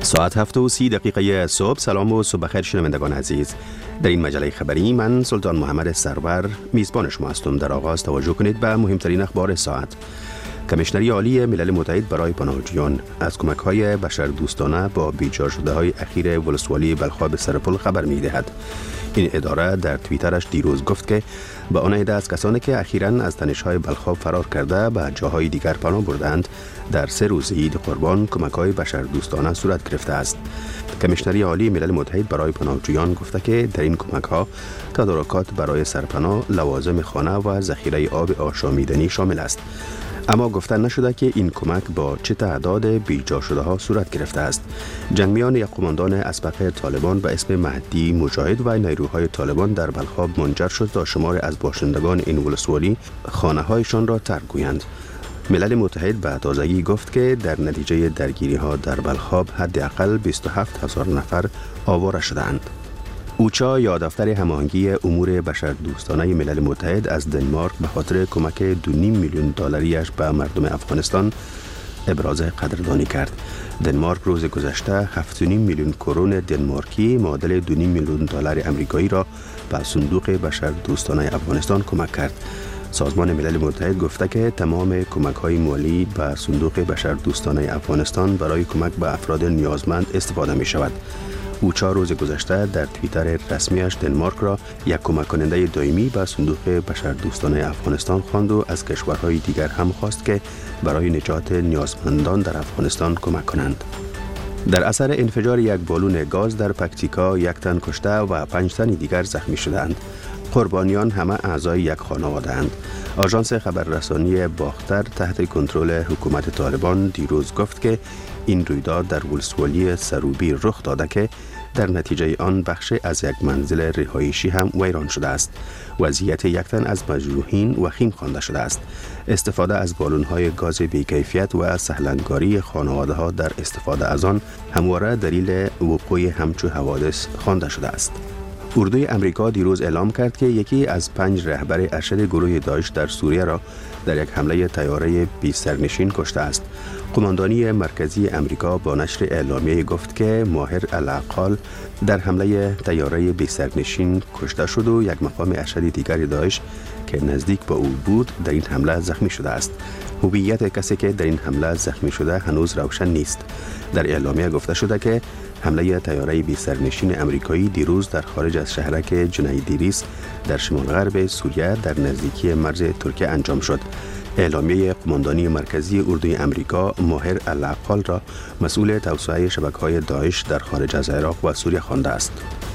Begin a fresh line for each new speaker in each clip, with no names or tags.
ساعت 7:30 صبح. سلام و صبح بخیر شنوندگان عزیز. در این مجله خبری من سلطان محمد سرور میزبان شما هستم. در آغاز توجه کنید به مهمترین اخبار ساعت. کمیشنری عالی ملل متحد برای پناهجویان از کمک‌های بشردوستانه با بیجا شده‌های اخیر ولسوالی بلخاب سرپل خبر می‌دهد. این اداره در توییترش دیروز گفت که به آن عده از کسانی که اخیراً از تنش‌های بلخاب فرار کرده به جاهای دیگر پناه بردند در 3 روز عید قربان کمک‌های بشردوستانه صورت گرفته است. کمیشنری عالی ملل متحد برای پناهجویان گفته که در این کمک‌ها تدارکات برای سرپناه، لوازم خانه و ذخیره آب آشامیدنی شامل است. اما گفتن نشده که این کمک با چه تعداد بیجا شده ها صورت گرفته است. جنگمیان یک قماندان اسبق طالبان به اسم مهدی مجاهد و نیروهای طالبان در بلخاب منجر شد تا شمار از باشندگان این ولسوالی خانه هایشان را ترک گویند. ملل متحد به تازگی گفت که در نتیجه درگیری ها در بلخاب حداقل 27,000 نفر آواره شدند. اوچا یا دفتر هماهنگی امور بشردوستانه ملل متحد از دنمارک به خاطر کمک 2.5 میلیون دلاریش به مردم افغانستان ابراز قدردانی کرد. دنمارک روز گذشته 7.5 میلیون کرون دنمارکی معادل 2.5 میلیون دلار آمریکایی را به صندوق بشردوستانه افغانستان کمک کرد. سازمان ملل متحد گفته که تمام کمک‌های مالی به صندوق بشردوستانه افغانستان برای کمک به افراد نیازمند استفاده می‌شود. اوچا روز گذشته در توییتر رسمیش دنمارک را یک کمک کننده دائمی به صندوق بشردوستانه افغانستان خواند و از کشورهای دیگر هم خواست که برای نجات نیازمندان در افغانستان کمک کنند. در اثر انفجار یک بالون گاز در پکتیکا 1 تن کشته و 5 تن دیگر زخمی شدند. قربانیان همه اعضای یک خانواده اند. آژانس خبررسانی باختر تحت کنترل حکومت طالبان دیروز گفت که این رویداد در ولسوالی سروبی رخ داده که در نتیجه آن بخش از یک منزل رهایشی هم ویران شده است. وضعیت 1 تن از مجروحین وخیم خوانده شده است. استفاده از بالون‌های گاز بی‌کیفیت و سهلنگاری خانواده‌ها در استفاده از آن همواره دلیل وقوع همچو حوادث خوانده شده است. اردوی امریکا دیروز اعلام کرد که یکی از 5 رهبر ارشد گروه داعش در سوریه را در یک حمله طیاره بی سرنشین کشته است. قماندانی مرکزی امریکا با نشر اعلامیه گفت که ماهر الاقال در حمله طیاره بی سرنشین کشته شد و یک مقام ارشد دیگر داعش که نزدیک به او بود در این حمله زخمی شده است. هویت کسی که در این حمله زخمی شده هنوز روشن نیست. در اعلامیه گفته شده که حمله طیاره بی سرنشین امریکایی دیروز در خارج از شهرک جنیدریس در شمال غرب سوریه در نزدیکی مرز ترکیه انجام شد. اعلامیه قماندانی مرکزی اردوی امریکا ماهر الاقال را مسئول توسعه شبکه‌های داعش در خارج از عراق و سوریه خوانده است.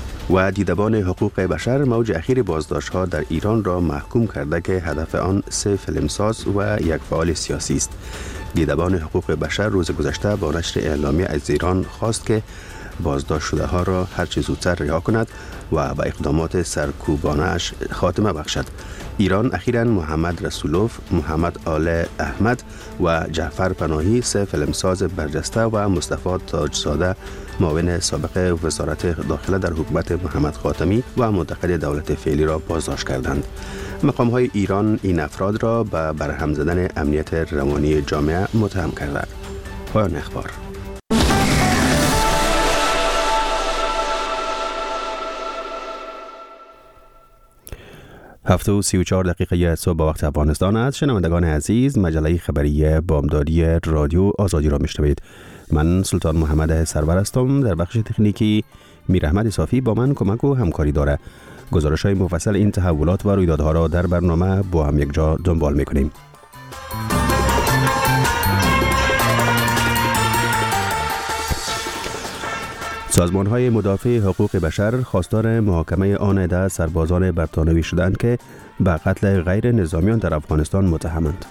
و دیدبان حقوق بشر موج اخیر بازداشت‌ها در ایران را محکوم کرده که هدف آن 3 فیلمساز و یک فعال سیاسی است. دیدبان حقوق بشر روز گذشته با نشر اعلامیه از ایران خواست که بازداشت شده ها را هر چه زودتر رها کند و به اقدامات سرکوبانه اش خاتمه بخشد. ایران اخیراً محمد رسولوف، محمد آل احمد و جعفر پناهی 3 فیلمساز برجسته و مصطفی تاجزاده معاون سابق وزارت داخله در حکومت محمد خاتمی و منتقد دولت فعلی را بازداشت کردند. مقام‌های ایران این افراد را به برهم زدن امنیت روانی جامعه متهم کردند. پایان اخبار. 7:34 صبح با وقت افغانستان است. شنوندگان عزیز، مجله خبری بامدادی رادیو آزادی را میشنوید. من سلطان محمد سرور هستم. در بخش تکنیکی میر احمد صافی با من کمک و همکاری داره. گزارش‌های مفصل این تحولات و رویدادها را در برنامه با هم یک جا دنبال می‌کنیم. سازمان‌های مدافع حقوق بشر خواستار محاکمه آن عده سربازان برطانوی شدند که به قتل غیر نظامیان در افغانستان متهمند.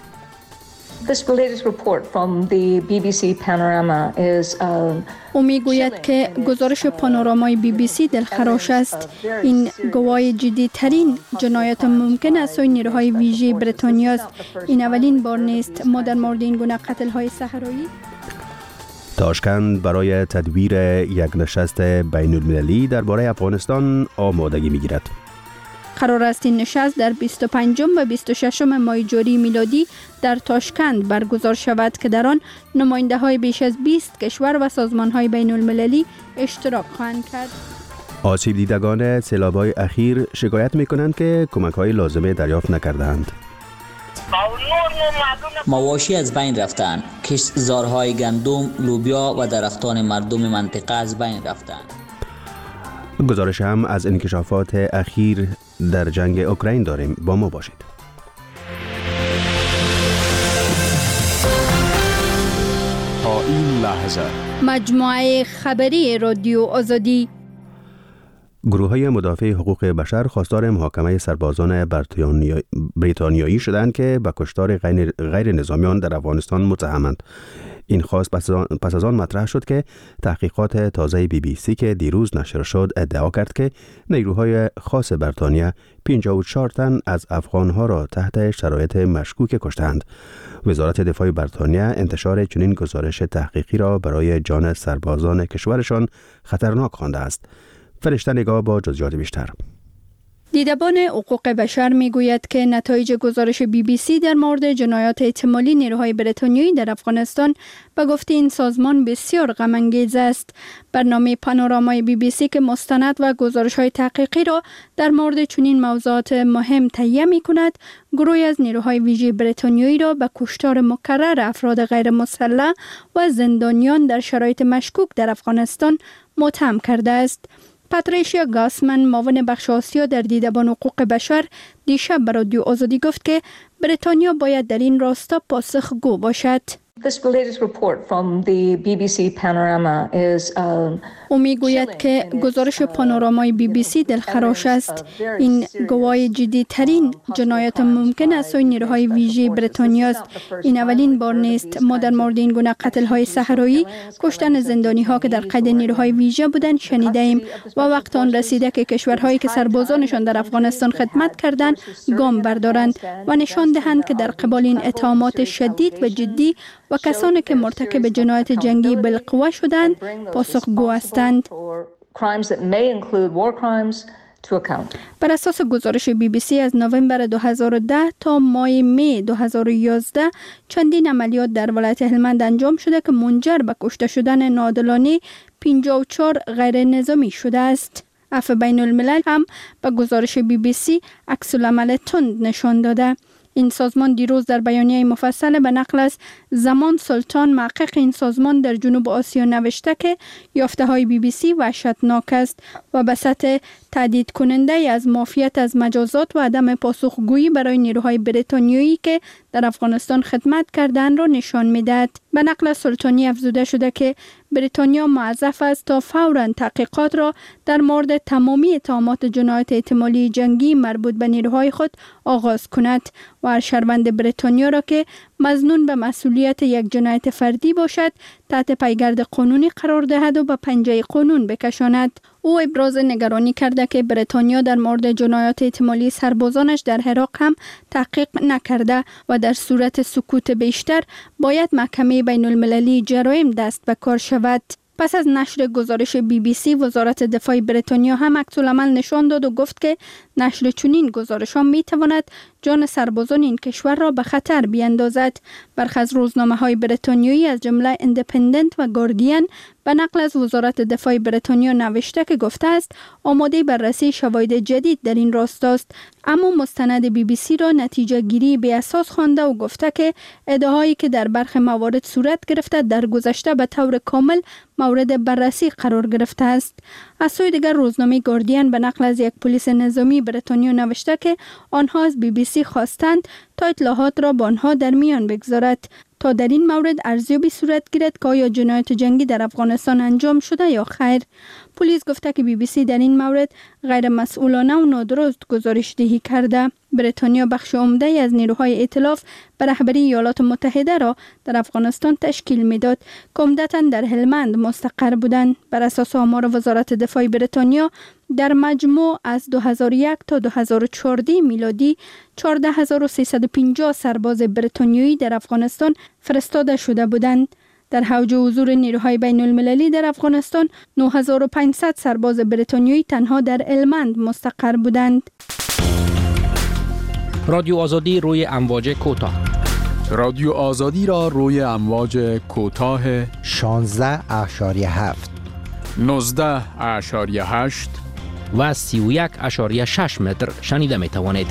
او میگوید که گزارش پانورامای BBC دلخراش است. این گواهی جدی ترین جنایت ممکن است سوی نیروهای ویژه بریتانیا است. این اولین بار نیست ما در مورد این گونه قتل های صحرایی.
تاشکند برای تدویر یک نشست بین المللی درباره افغانستان آمادگی میگیرد.
قرار است این نشست در 25 و 26 ماه جاری میلادی در تاشکند برگزار شود که در آن نماینده های بیش از 20 کشور و سازمان های بین المللی اشتراک خواهند کرد.
آسیب دیدگان سیلاب‌های اخیر شکایت می‌کنند که کمک‌های لازمه دریافت نکردند.
مواشی از بین رفتند، کشتزارهای گندم، لوبیا و درختان مردم منطقه از بین رفتند.
گزارش هم از انکشافات اخیر در جنگ اوکراین داریم، با ما باشید.
تا این لحظه
مجموعه خبری رادیو آزادی.
گروه‌های مدافع حقوق بشر خواستار محاکمه سربازان بریتانیایی شدند که به کشتار غیر نظامیان در افغانستان متهمند. این خواست پس از آن مطرح شد که تحقیقات تازه BBC که دیروز نشر شد ادعا کرد که نیروهای خاص بریتانیا 54 تن از افغانها را تحت شرایط مشکوک کشتند. وزارت دفاع بریتانیا انتشار چنین گزارش تحقیقی را برای جان سربازان کشورشان خطرناک خوانده است. فرشته نگاه با جزئیات بیشتر.
دیدبان حقوق بشر میگوید که نتایج گزارش BBC در مورد جنایات احتمالی نیروهای بریتانیایی در افغانستان به گفته این سازمان بسیار غم انگیز است. برنامه پانورامای BBC که مستند و گزارش‌های تحقیقی را در مورد چنین موضوعات مهم تهیه می‌کند، گروهی از نیروهای ویژه بریتانیایی را به کشتار مکرر افراد غیر مسلح و زندانیان در شرایط مشکوک در افغانستان متهم کرده است. پاتریشیا گاسمن، معاون بخش آسیا در دیدبان حقوق بشر، دیشب به رادیو آزادی گفت که بریتانیا باید در این راستا پاسخگو باشد. او میگوید که گزارش پانورامای BBC دلخراش است. این گواهی جدی ترین جنایت ممکن است سوی نیروهای ویژه بریتانیا است. این اولین بار نیست. ما در مورد این گونه قتل های صحرایی، کشتن زندانی ها که در قید نیروهای ویژه بودند شنیده ایم و وقت آن رسیده که کشورهایی که سربازانشان در افغانستان خدمت کردند گام بردارند و نشان دهند که در قبال این اتهامات شدید و جدی و کسانی که مرتکب جنایت جنگی بالقوه شدند پاسخگو هستند. بر اساس گزارش BBC از نوامبر 2010 تا ماه می 2011 چندین عملیات در ولایت هلمند انجام شده که منجر به کشته شدن ناعادلانه 54 غیر نظامی شده است. عفو بین الملل هم به گزارش BBC عکس العمل تند نشان داده. این سازمان دیروز در بیانیه مفصل به نقل از زمان سلطان، محقق این سازمان در جنوب آسیا، نوشته که یافته های BBC وحشتناک است و به سطح تهدید کننده از معافیت از مجازات و عدم پاسخگویی برای نیروهای بریتانیایی که در افغانستان خدمت کردند را نشان می‌دهد. به نقل سلطانی افزوده شده که بریتانیا موظف است تا فوراً تحقیقات را در مورد تمامی اتهامات جنایت احتمالی جنگی مربوط به نیروهای خود آغاز کند و هر شهروند بریتانیا را که مظنون به مسئولیت یک جنایت فردی باشد تحت پیگرد قانونی قرار دهد و به پنجه قانون بکشاند. او ابراز نگرانی کرده که بریتانیا در مورد جنایات احتمالی سربازانش در عراق هم تحقیق نکرده و در صورت سکوت بیشتر باید محکمه بین المللی جرایم دست به کار شود. پس از نشر گزارش BBC، وزارت دفاع بریتانیا هم عکس‌العمل نشان داد و گفت که نشر چنین گزارش‌ها می‌تواند جان سربازان این کشور را به خطر بیندازد. برخی از روزنامه‌های بریتانیایی از جمله ایندیپندنت و گاردین به نقل از وزارت دفاع بریتانیا نوشته که گفته است آماده بررسی شواهد جدید در این راستاست، اما مستند BBC را نتیجه گیری بی اساس خوانده و گفته که ادعاهایی که در برخی موارد صورت گرفته در گذشته به طور کامل مورد بررسی قرار گرفته است. از سوی دیگر روزنامه گاردین به نقل از یک پلیس نظامی بریتانیا نوشته که آنها از BBC خواستند تا اطلاعات را با آنها در میان بگذارد تا در این مورد ارزیابی صورت گیرد که آیا جنایت جنگی در افغانستان انجام شده یا خیر. پلیس گفته که BBC در این مورد غیر مسئولانه و نادرست گزارش دهی کرده. بریتانیا بخش عمده از نیروهای ائتلاف به رهبری ایالات متحده را در افغانستان تشکیل میداد که عمدتاً در هلمند مستقر بودند. بر اساس آمار وزارت دفاع بریتانیا در مجموع از 2001 تا 2014 میلادی 14350 سرباز بریتانیایی در افغانستان فرستاده شده بودند. در حوض حضور نیروهای بین المللی در افغانستان 9500 سرباز بریتانیایی تنها در هلمند مستقر بودند.
رادیو آزادی روی امواج کوتاه.
رادیو آزادی را روی امواج کوتاه
16.7
19.8
و 31.6 متر شنیده می توانید.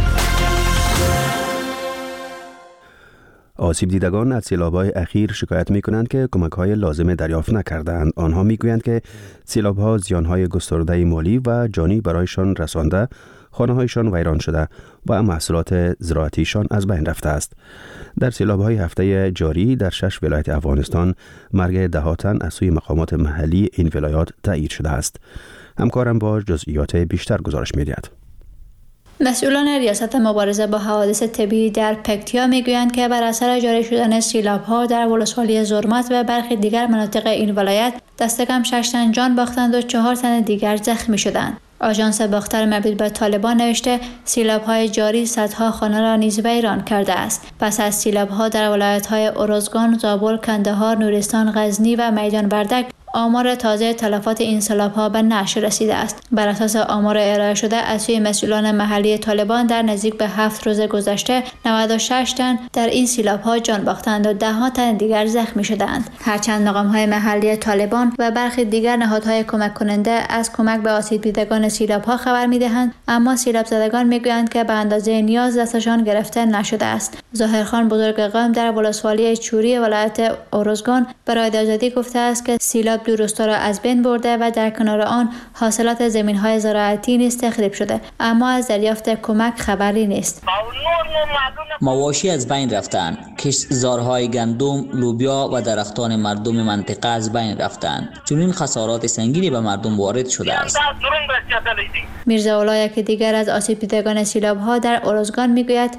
آسیب دیدگان از سیلاب‌های اخیر شکایت می‌کنند که کمک‌های لازم دریافت نکردند. آنها می‌گویند که سیلاب‌ها زیان‌های گسترده مالی و جانی برایشان رسانده، خانه‌هایشان ویران شده و محصولات زراعتیشان از بین رفته است. در سیلاب‌های هفته جاری در 6 ولایت افغانستان مرگ ده تن از سوی مقامات محلی این ولایات تایید شده است. همکارم با جزئیات بیشتر گزارش می‌دهد.
مسئولان ریاست مبارزه با حوادث طبیعی در پکتیا میگویند که بر اثر جاری شدن سیلاب‌ها در ولسوالی زرمت و برخی دیگر مناطق این ولایت دست کم 6 تن جان باختند و 4 تن دیگر زخمی شدند. آژانس باختر مربوط به طالبان نوشته سیلاب‌های جاری صدها خانه را نیز ویران کرده است. پس از سیلاب‌ها در ولایت‌های ارزگان، زابل، کندهار، نورستان، غزنی و میدان وردک آمار تازه تلفات این سیلاب‌ها به نشر رسیده است. بر اساس آمار ارائه شده از سوی مسئولان محلی طالبان در نزدیک به 7 روز گذشته 96 تن در این سیلاب‌ها جان باختند و 10 تن دیگر زخمی شدند. هرچند مقام‌های محلی طالبان و برخی دیگر نهادهای کمک کننده از کمک به آسیب دیدگان سیلاب‌ها خبر می‌دهند، اما سیلاب زدگان می‌گویند که به اندازه نیاز دستشان گرفته نشده است. ظاهرخان بزرگ قوم در ولسوالی چوری ولایت ارزگان برای آزادی گفته است که سیلاب دو روستا را از بین برده و در کنار آن حاصلات زمین‌های زراعتی نیز تخریب شده، اما از دریافت کمک خبری نیست.
مواشی از بین رفتند، کشتزارهای گندم، لوبیا و درختان مردم منطقه از بین رفتند. چنین خسارات سنگینی به مردم وارد شده است.
میرزا اولا یکی دیگر از آسیب دیدگان سیلاب‌ها در ارزگان میگوید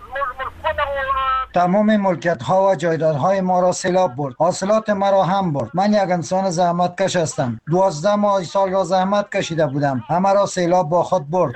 تمام ملکیت ها و جایدادهای ما را سیلاب برد. حاصلات مرا هم برد. من یک انسان زحمت کش هستم. 12 ماه سال را زحمت کشیده بودم. همه را سیلاب با خود برد.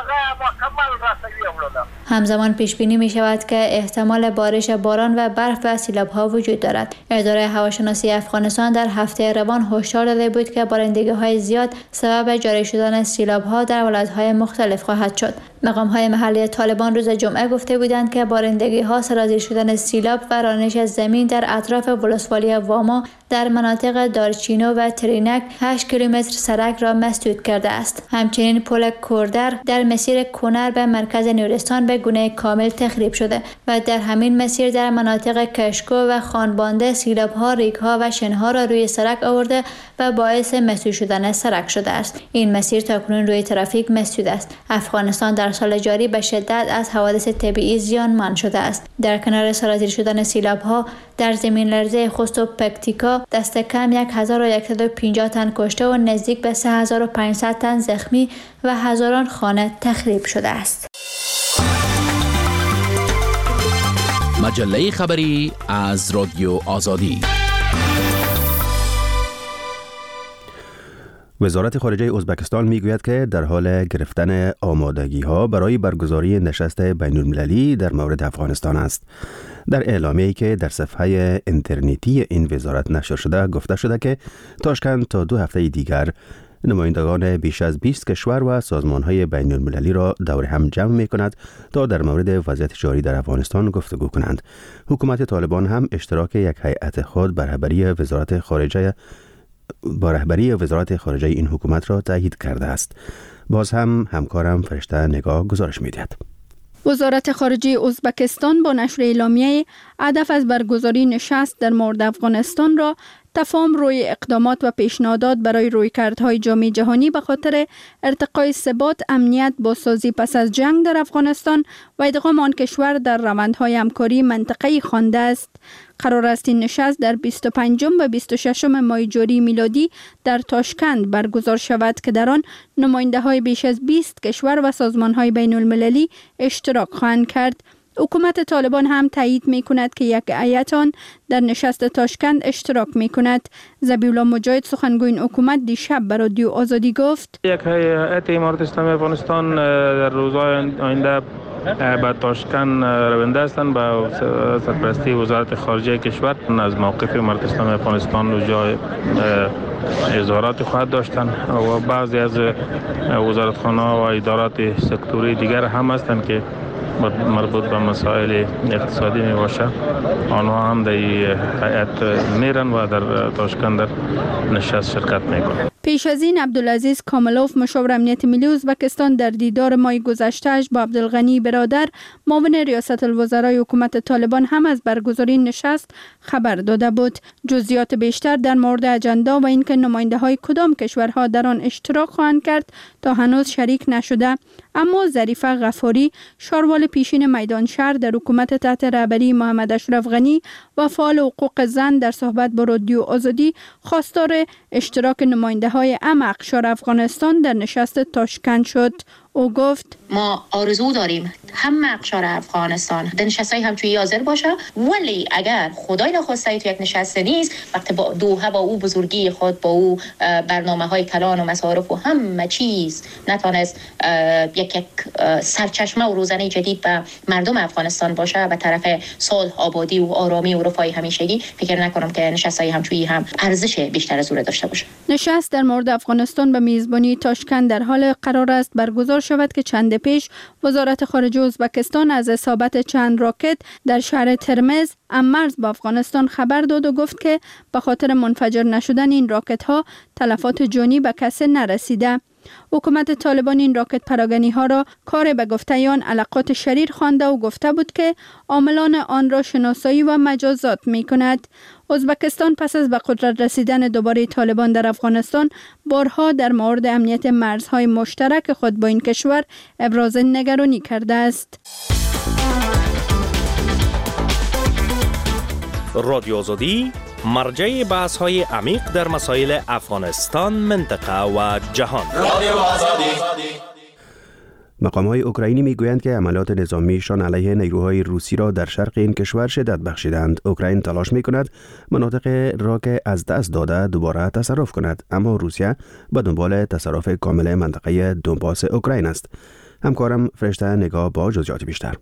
همزمان پیش بینی می شود که احتمال بارش باران و برف و سیلاب ها وجود دارد. اداره هواشناسی افغانستان در هفته روان هشدار داده بود که بارندگی های زیاد سبب جاری شدن سیلاب ها در ولایت های مختلف خواهد شد. مقام های محلی طالبان روز جمعه گفته بودند که بارندگی ها سرازیر شدن سیلاب و رانش زمین در اطراف ولسوالی واما در مناطق دارچینو و ترینک 8 کیلومتر سرک را مسدود کرده است. همچنین پل کوردر در مسیر کنر به مرکز نورستان به گونه کامل تخریب شده و در همین مسیر در مناطق کشکو و خانبانده سیلاب‌ها ریگ‌ها و شنها را روی سرک آورده و باعث مسدود شدن سرک شده است. این مسیر تاکنون روی ترافیک مسدود است. افغانستان در سال جاری به شدت از حوادث طبیعی زیانمند شده است. در کنار سرازیر شدن سیلاب‌ها در زمین لرزه خوست و پکتیکا دست کم 1150 تن کشته و نزدیک به 3500 تن زخمی و هزاران خانه تخریب شده است.
مجله خبری از رادیو آزادی.
وزارت خارجه ازبکستان میگوید که در حال گرفتن آمادگی‌ها برای برگزاری نشست بین‌المللی در مورد افغانستان است. در اعلامیه‌ای که در صفحه اینترنتی این وزارت نشر شده گفته شده که تاشکند تا 2 هفته دیگر نمایندگان بیش از 20 کشور و سازمان‌های بین‌المللی را دور هم جمع می‌کند تا در مورد وضعیت جاری در افغانستان گفتگو کنند. حکومت طالبان هم اشتراک یک هیئت خود به رهبری وزارت خارجه این حکومت را تایید کرده است. باز هم همکارم فرشته نگاه گزارش می‌دهد.
وزارت خارجه ازبکستان با نشر اعلامیه هدف از برگزاری نشست در مورد افغانستان را تفاهم روی اقدامات و پیشنهادات برای رویکردهای جامعه جهانی به خاطر ارتقای ثبات، امنیت، بازسازی پس از جنگ در افغانستان و ادغام آن کشور در روندهای همکاری منطقه‌ای خوانده است. قرار است این نشست در 25 و 26 ماه جاری میلادی در تاشکند برگزار شود که در آن نماینده‌های بیش از 20 کشور و سازمان‌های بین‌المللی اشتراک خواهند کرد. حکومت طالبان هم تایید می کند که یک هیئت آن در نشست تاشکند اشتراک می کند. ذبیح‌الله مجاهد سخنگوی این حکومت دیشب به رادیو آزادی گفت
یک هیئت امارت اسلامی افغانستان در روزهای آینده
به تاشکند رونده هستند به سرپرستی وزارت خارجه کشور. از موقف مرکزستان افغانستان و جای اظهارات خواهد داشتند و بعضی از وزارتخانه و ادارات سکتوری دیگر هم هستند که مربوط به مسائل اقتصادی می باشه. آنها هم در هیئت میرن و در تاشکند در نشست شرکت میکنند.
پیش از این عبدالعزیز کاملوف مشاور امنیت ملی ازبکستان در دیدار ماه گذشته‌اش با عبدالغنی برادر معاون ریاست الوزرای حکومت طالبان هم از برگزاری نشست خبر داده بود. جزئیات بیشتر در مورد اجندا و اینکه نماینده‌های کدام کشورها در آن اشتراک خواهند کرد تا هنوز شریک نشده، اما ظریفه غفاری شاروال پیشین میدان شهر در حکومت تحت رهبری محمد اشرف غنی و فعال حقوق زن در صحبت با رادیو آزادی خواستار اشتراک نماینده‌های اقشار افغانستان در نشست تاشکند شد. او گفت
ما آرزو داریم همه اقشار افغانستان در نشست‌های همچویی حاضر باشه، ولی اگر خدای نخواسته تو یک نشست نیست، وقتی با دوحه با او بزرگی خود با او برنامه‌های کلان و مصارف و همه چیز نتونست یک سرچشمه و روزنه جدید به مردم افغانستان باشه به طرف صلح، آبادی و آرامی و رفاه همیشگی، فکر نکنم که نشست‌های همچویی هم ارزش بیشتر از او داشته باشه.
نشست در مورد افغانستان به میزبانی تاشکند در حال قرار است برگزار شود که چند پیش وزارت خارجه ازبکستان از اصابت چند راکت در شهر ترمز مرز با افغانستان خبر داد و گفت که به خاطر منفجر نشدن این راکت ها تلفات جانی به کسی نرسیده. حکومت طالبان این راکت پراگنی ها را کار به گفته آن علاقات شریر خوانده و گفته بود که عاملان آن را شناسایی و مجازات می کند. ازبکستان پس از به قدرت رسیدن دوباره طالبان در افغانستان بارها در مورد امنیت مرزهای مشترک خود با این کشور ابراز نگرانی کرده است.
رادیو آزادی مرجع بحث‌های عمیق در مسائل افغانستان، منطقه و جهان. رادیو آزادی.
مقام‌های اوکراینی میگویند که عملیات نظامیشان علیه نیروهای روسی را در شرق این کشور شدت بخشیدند. اوکراین تلاش می‌کند مناطق را که از دست داده دوباره تصرف کند، اما روسیه به دنبال تصرف کامل منطقه دونباس اوکراین است. همکارم فرشته نگاه با جزئیات بیشتر.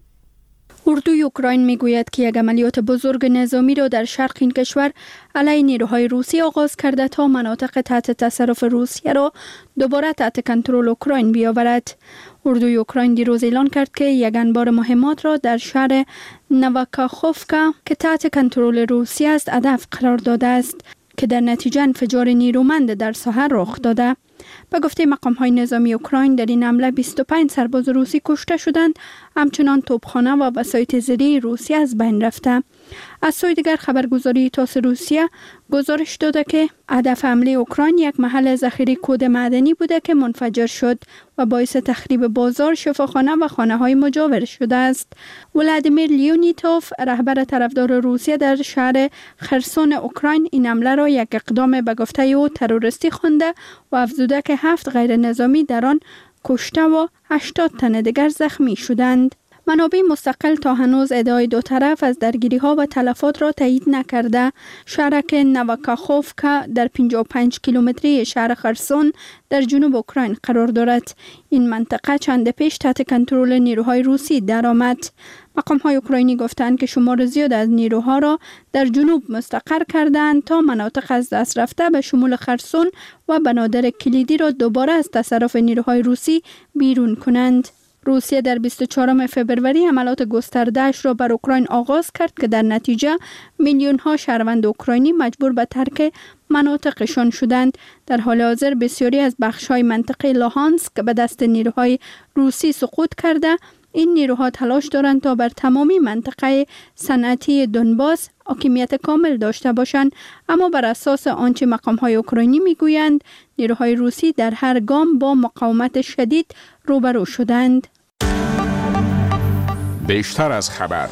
اردوی اوکراین میگوید که یک عملیات بزرگ نظامی را در شرق این کشور علیه نیروهای روسی آغاز کرده تا مناطق تحت تصرف روسیه را دوباره تحت کنترل اوکراین بیاورد. اردوی اوکراین دیروز اعلان کرد که یک انبار مهمات را در شهر نواکاخوفکا که تحت کنترل روسیه است هدف قرار داده است که در نتیجه انفجار نیرومند در ساحل رخ داده. به گفته مقام‌های نظامی اوکراین در این حمله 25 سرباز روسی کشته شدند، همچنان توپخانه و وسایط زیری روسیه از بین رفته. از سوی دیگر خبرگزاری تاس روسیه گزارش داده که هدف حمله اوکراین یک محل ذخیره کود معدنی بوده که منفجر شد و باعث تخریب بازار، شفاخانه و خانه‌های مجاور شده است. ولادیمیر لیونیتوف رهبر طرفدار روسیه در شهر خرسون اوکراین این حمله را یک اقدام به گفته او تروریستی خوانده و افزوده که 7 غیر نظامی در آن کشته و 80 تن دیگر زخمی شدند. منابع مستقل تا هنوز ادعای دو طرف از درگیری‌ها و تلفات را تایید نکرده. شهرک نواکاخوفکا در 55 کیلومتری شهر خرسون در جنوب اوکراین قرار دارد. این منطقه چند پیش تحت کنترل نیروهای روسی درآمد. مقام‌های اوکراینی گفتند که شمار زیاد از نیروها را در جنوب مستقر کردند تا مناطق از دست رفته به شمول خرسون و بنادر کلیدی را دوباره از تصرف نیروهای روسی بیرون کنند. روسیه در 24 فوریه حملات گسترده‌اش را بر اوکراین آغاز کرد که در نتیجه میلیون‌ها شهروند اوکراینی مجبور به ترک مناطقشان شدند. در حال حاضر بسیاری از بخش‌های منطقه لوهانسک به دست نیروهای روسی سقوط کرده. این نیروها تلاش دارند تا بر تمامی منطقه صنعتی دونباس حاکمیت کامل داشته باشند، اما بر اساس آنچه مقام‌های اوکراینی میگویند نیروهای روسی در هر گام با مقاومت شدید روبرو شدند.
بیشتر از خبر.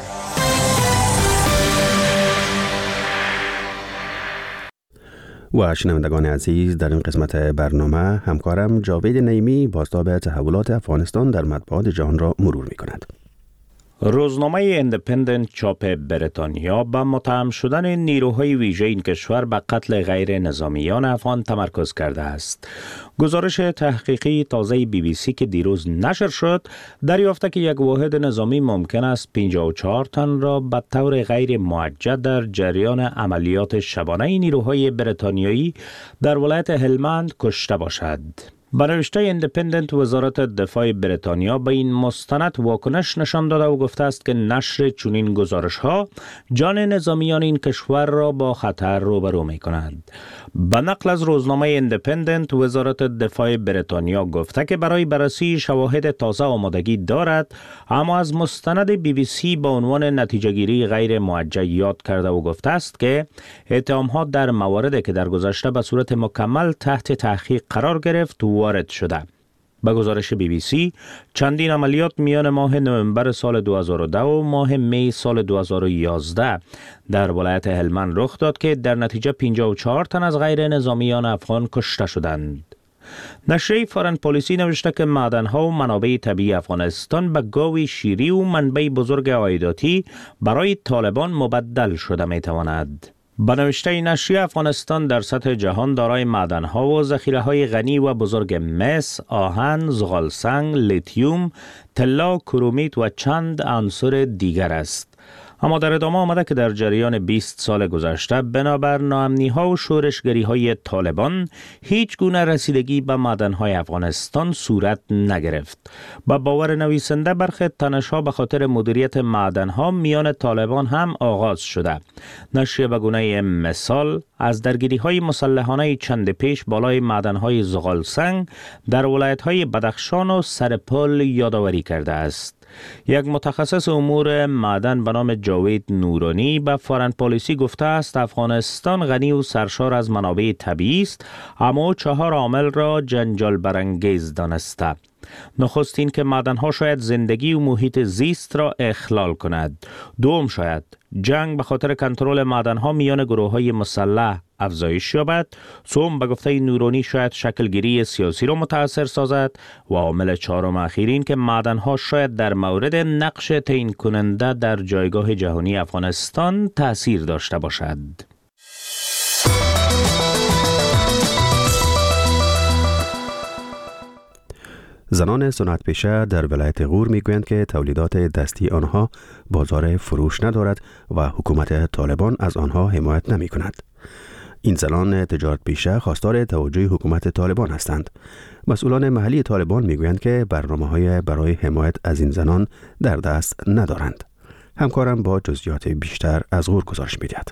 و شنوندگان عزیز، در این قسمت برنامه همکارم جاوید نعیمی بازتاب تحولات افغانستان در مطبوعات جهان را مرور می کند.
روزنامه ایندیپندنت چاپ بریتانیا به متهم شدن نیروهای ویژه این کشور به قتل غیر نظامیان افغان تمرکز کرده است. گزارش تحقیقی تازه BBC که دیروز نشر شد دریافته که یک واحد نظامی ممکن است 54 تن را به طور غیر موجه در جریان عملیات شبانه نیروهای بریتانیایی در ولایت هلمند کشته باشد. به نوشته ایندیپندنت وزارت دفاع بریتانیا به این مستند واکنش نشان داده و گفته است که نشر چنین گزارش‌ها جان نظامیان این کشور را با خطر روبرو می‌کند. به نقل از روزنامه ایندیپندنت وزارت دفاع بریتانیا گفته که برای بررسی شواهد تازه آمادگی دارد، اما از مستند BBC با عنوان نتیجه‌گیری غیر موجه یاد کرده و گفته است که اتهام‌ها در مواردی که در گذشته به صورت مکمل تحت تحقیق قرار گرفت وارد شده. به گزارش BBC چندین عملیات میان ماه نوامبر سال 2010 و ماه می سال 2011 در ولایت هلمند رخ داد که در نتیجه 54 تن از غیر نظامیان افغان کشته شدند. نشریه فارن پالیسی نوشته که معدن‌ها و منابع طبیعی افغانستان به گاوی شیری و منبع بزرگ عایداتی برای طالبان مبدل شده می‌تواند. به نوشته نشریه افغانستان در سطح جهان دارای معدن‌ها و ذخیره‌های غنی و بزرگ مس، آهن، زغالسنگ، لیتیوم، طلا، کرومیت و چند عنصر دیگر است. اما در ادامه آمده که در جریان 20 سال گذشته بنابر ناامنی‌ها و شورشگری‌های طالبان هیچ گونه رسیدگی به معدن‌های افغانستان صورت نگرفت. با باور نویسنده برخی تنش‌ها به خاطر مدیریت معدن‌ها میان طالبان هم آغاز شده. نشریه به گونه مثال از درگیری‌های مسلحانه چند پیش بالای معدن‌های زغالسنگ در ولایت‌های بدخشان و سرپل یادآوری کرده است. یک متخصص امور معدن به نام جاوید نورانی به فارن پالیسی گفته است افغانستان غنی و سرشار از منابع طبیعی است، اما 4 عامل را جنجال برانگیز دانسته. نخستین که معدن‌ها شاید زندگی و محیط زیست را اخلال کند. دوم شاید جنگ به خاطر کنترل معدن‌ها میان گروه‌های مسلح افزایش یابد. سوم به گفته نورانی شاید شکلگیری سیاسی را متأثر سازد و عامل چهارم اخیرین که معدن‌ها شاید در مورد نقش تعیین کننده در جایگاه جهانی افغانستان تأثیر داشته باشد.
زنان صنعت پیشه در ولایت غور میگویند که تولیدات دستی آنها بازار فروش ندارد و حکومت طالبان از آنها حمایت نمی کند. این زنان تجارت پیشه خواستار توجه حکومت طالبان هستند. مسئولان محلی طالبان میگویند که برنامه‌های برای حمایت از این زنان در دست ندارند. همکارم با جزئیات بیشتر از غور گزارش می‌دهد.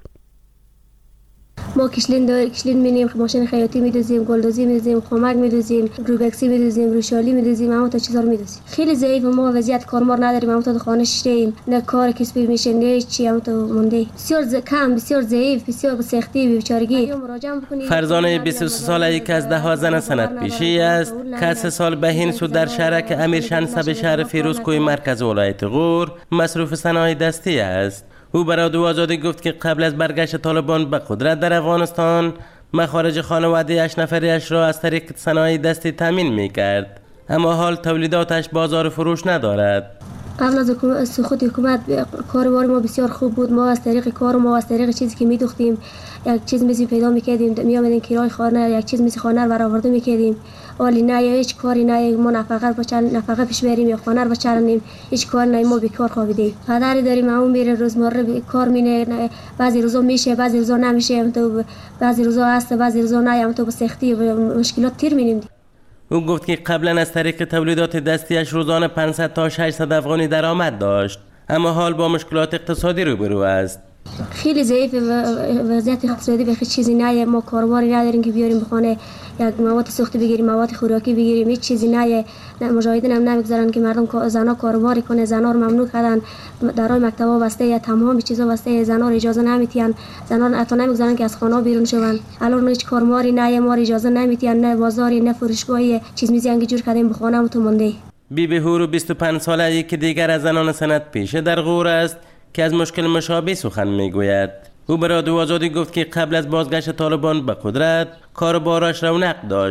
ما کشلین می‌نیم، ماشین خیاطی می‌دوزیم، گلدوزی می‌دوزیم، خمک می‌دوزیم، روبکسی می‌دوزیم، روشالی می‌دوزیم، اما تا چیزا رو می‌دوزیم. خیلی ضعیف ما وضعیت کارمار نداریم، اما تا خانه شیریم، نه کار کسبی میشه نه چی، اما تو مونده. بسیار کم، بسیار ضعیف، بسیار به سختی بیچارگی.
فرزانه 23 ساله یک از 10 زن صنعت پیشه است که 3 سال بهین شد در شهرک امیر شنسب شهر فیروزکوی مرکز ولایت غور مصروف صنایع دستی است. او به رادیو آزادی گفت که قبل از برگشت طالبان به قدرت در افغانستان مخارج خانواده 8 نفریش را از طریق صنایع دستی تامین می‌کرد، اما حال تولیداتش بازار فروش ندارد.
قبل از سقوط حکومت کاروبار ما بسیار خوب بود. ما از طریق کار ما از طریق چیزی که می‌دوختیم یک چیز میزی پیدا می‌کردیم، می‌آمدیم کرای خانه یک چیز میزی خانه رو برآورده می‌کردیم. ولی نه هیچ کاری نه، ما نفقه پیش بریم یا خانه رو بچرانیم، هیچ کار نه، ما بیکار خوابیدیم. پدری داریم اون میره روزمره کار مینه، بعضی روزا میشه بعضی روزا نمیشه، تو بعضی روزا هست بعضی روزا نه، تو به سختی و مشکلات تیر می‌ریم.
او گفت که قبلا از طریق تولیدات دستیش روزانه 500 تا 600 افغانی درآمد داشت، اما حال با مشکلات اقتصادی روبرو است.
خیلی ضعیف وضعیت اقتصادی به هیچ چیزی نه، ما کاروباری نداریم که بیاریم بخونه یک مواد سوختی بگیریم، مواد خوراکی بگیریم، هیچ چیزی نه. مجاهدین هم نمیگذارن که مردم زنا کاروباری کنه، زنا رو ممنوع کردن، درای مکتبا بسته، یا تمام چیزا بسته، زنا رو اجازه نمیتین، زنا حتی نمیگذارن که از خانه بیرون شون. الان هیچ کاروباری نه، ما اجازه نمیتین، نه بازاری نه فروشگاهی، چیز میزی انگی جور کردیم بخونه تو مونده.
بی هورو 25 ساله یکی دیگر از زنان صنعت پیشه در غور است که از مشکل مشابه سخن میگوید. او به رادیو آزادی گفت که قبل از بازگشت طالبان به قدرت کاروبارش رونق داشت.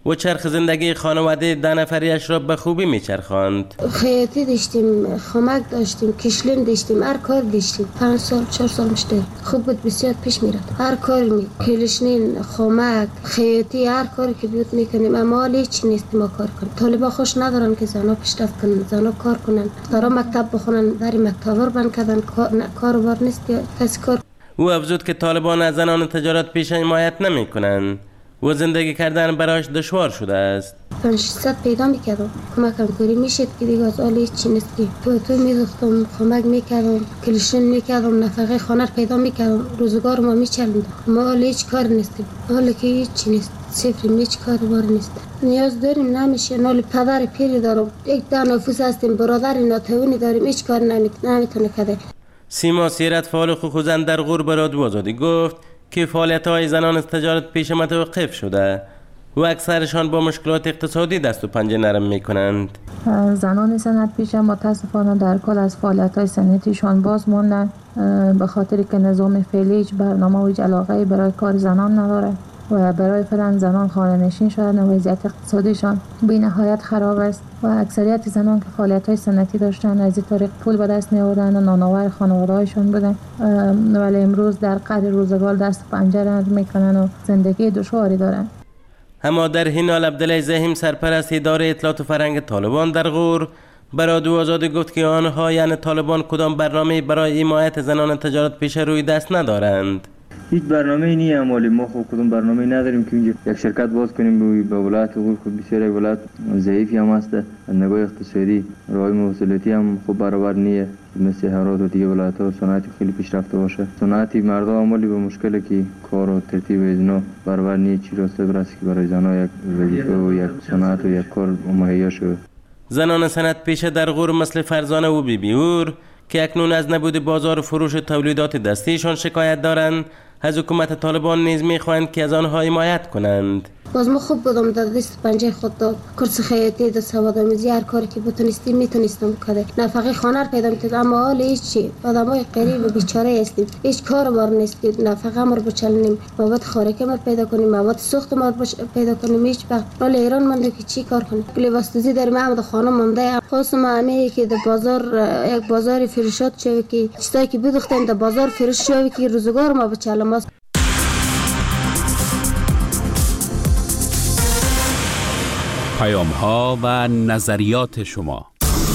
و چرخ زندگی خانواده 10 نفریش را به خوبی میچرخاند.
خیاطی داشتیم، خمک داشتیم، کشلین داشتیم، هر کار داشتیم. 5 سال 4 سال مشته خوب بود، بسیار پیش میرفت. هر کاری کلشنین، خمک، خیاطی، هر کاری که بیاد میکنیم. اما حال هیچ نیست ما کار کنیم. طالبا خوش ندارن که زنا پیشرفت کنن، زنا کار کنن، دارا مکتب بخونن، در مکتب رو بند کردن، کاروبار نیست که کسی کار.
او افزود که طالبان از زنان تجارت پیشه حمایت نمیکنن و زندگی کردن برایش دشوار شده است.
500 پیدا میکردم، کمکم کاری میشد که دیگه از حال هیچی نیست. تو میدختم، خمک میکردم، کلشن میکردم، نفقه خانه پیدا میکردم، روزگار ما میچلندم. ما حال هیچ کار نیستیم، حالا که هیچی نیست، صفریم، هیچ کاروبار نیست. نیاز داریم نمیشه. نال پدر پیری دارم، یک تا نفوس هستیم، برادر ناتوانی داریم، هیچ کار نمیتونه کرده.
سیما سیرت فعال حقوق زن در غور به رادیو آزادی گفت که فعالیت‌های زنان از تجارت پیشه متوقف شده و اکثرشان با مشکلات اقتصادی دست و پنجه نرم می‌کنند.
زنان صنعت پیشه متاسفانه در کل از فعالیت‌های صنعتیشان باز ماندن به خاطر که نظام فعلی هیچ برنامه و علاقه‌ای برای کار زنان نداره و برای فعلا زنان خانه‌نشین شدن و وضعیت اقتصادیشان بی نهایت خراب است و اکثریت زنان که فعالیت‌های صنعتی داشتن از این طریق پول به دست می‌آوردن و نانآور خانواده‌هایشان بودن، ولی امروز در قعر روزگار دست پنجه نرم می‌کنن و زندگی دشواری دارن.
اما در این حال عبدالله زهیم سرپرست اداره اطلاعات و فرهنگ طالبان در غور به رادیو آزادی گفت که آنها یعنی طالبان کدام برنامه برای حمایت زنان تجارت پیشه روی دست ندارند.
هیچ برنامه‌ای نیست، اما ما خود کدوم برنامه‌ای نداریم که اینجا یک شرکت باز کنیم. به ولایت غور خود بسیار ولایت ضعیفی هم است، نگاه اقتصادی راه مواصلاتی هم خوب برابر نیست مثل هرات و دیگه ولایت‌ها. صنعتی خیلی پیشرفته باشه، صنعتی مردم عملی به مشکلی که کار و ترتیب اینا برابر نیست. چی راسته برسه که برای زنان یک وظیفه و یک صنعت و یک کار مهیا شود.
زنان صنعت پیشه در غور مثل فرزانه و بیبیور که اکنون از نبود بازار فروش تولیدات دستیشان شکایت دارند، از حکومت طالبان نیز می‌خواهند که از آنها حمایت کنند.
باز ما خوب بودم در دست پنجه خود داد، کورس خیاطی در سوادآموزی، هر کاری که بتونستیم میتونستم کرده. نفقه خانه پیدا می‌کردم، اما حال هیچی. آدمای غریب و بیچاره هستیم، هیچ کاروبار نیست که نفقه ما رو بچلنیم، مواد خوراکی ما پیدا کنیم، مواد سوخت ما رو پیدا کنیم. هیچ وقت حال ایران مونده که چی کار کنیم. لباسدوزی در محمد خانه مونده. خاصم همه که در بازار یک بازار فروشات شوی که چیزایی که بدوختن در بازار فروش شوی که روزگار ما بچلم.
پیام‌ها و نظریات شما.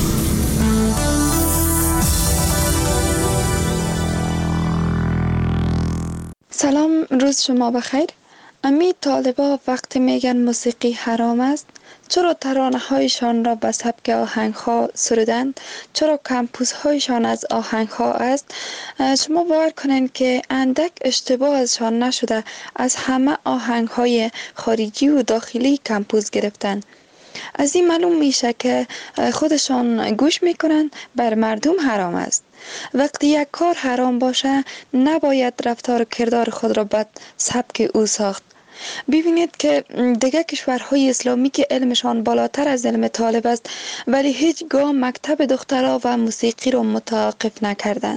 سلام، روز شما بخیر. امی طالبا وقتی میگن موسیقی حرام است، چرا ترانه هایشان را به سبک آهنگ ها سرودند؟ چرا کمپوس هایشان از آهنگ ها است؟ شما باور کنین که اندک اشتباه ازشان نشده، از همه آهنگ های خارجی و داخلی کمپوس گرفتن. از این معلوم میشه که خودشان گوش میکنن بر مردم حرام است. وقتی یک کار حرام باشه نباید رفتار و کردار خود را به سبک او ساخت. ببینید که دیگه کشورهای اسلامی که علمشان بالاتر از علم طالب است ولی هیچگاه مکتب دخترها و موسیقی را متوقف نکردن.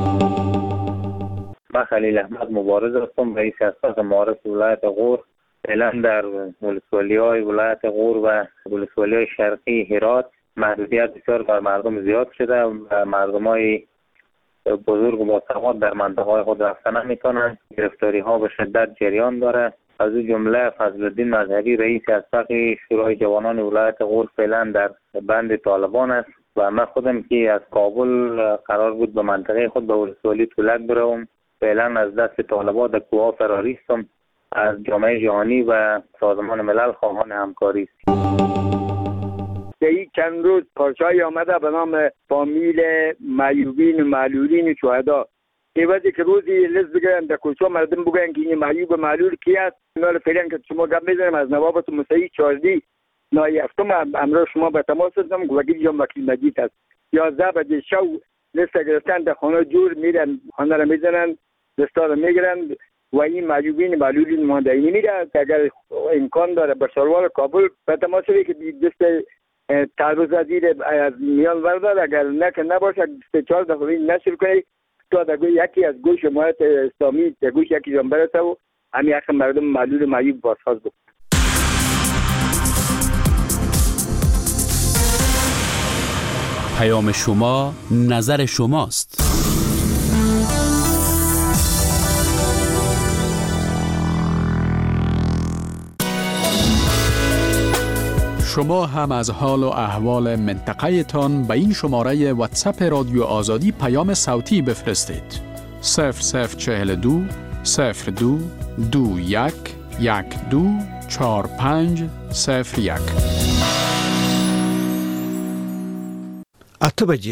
من خلیل احمد مبارز هستم، رئیس اساس معارف ولایت غور. فعلا در ولسوالی‌های ولایت غور و ولسوالی‌های شرقی هرات محدودیت بسیار بر مردم زیاد شده و مردمای بزرگ و سواد در منطقه‌های خود رفتن نمی‌تونند. گرفتاری‌ها به شدت جریان داره. از این جمله فضلالدین مظهری رئیس اسبق شورای جوانان ولایت غور فعلا در بند طالبان است و من خودم که از کابل قرار بود به منطقه خود به ولسوالی تولک بروم، فعلا از دست طالبان در کوه فراری هستم. از جامعه جهانی و سازمان ملل خواهان همکاری است.
این چند روز پارچه‌ای آمده به نام فامیل معیوبین و معلولین شهدا. ایوازی که روزی لز بگن در کوچه مردم بگن که این معیوب و معلول کی است. اینا فعلا که شما گپ میزنم از نوابت مسیحی چاردی نای هفتم امروز شما به تماس هستم. وکیل جان وکیل مجید است. 11 بجه شب لست گرفتن در خانه جور میرن، خانه را میزنن، لستا را میگیرن و این معیوبین معلولین ماندنی میره. اگر امکان داره به شهروار کابل به تماس بگیرید که دست تعرض زیر از میان وردار، اگر نباشه 4 دفعه نشر کنید تا در یکی از گوش جماعت اسلامی در گوش یکی جان برسه و همین حق مردم معلول معیوب بازخواست بکنه.
پیام شما نظر شماست.
شما هم از حال و احوال منطقه تان به این شماره واتساپ رادیو آزادی پیام صوتی بفرستید. 0042 02 21 12 4501.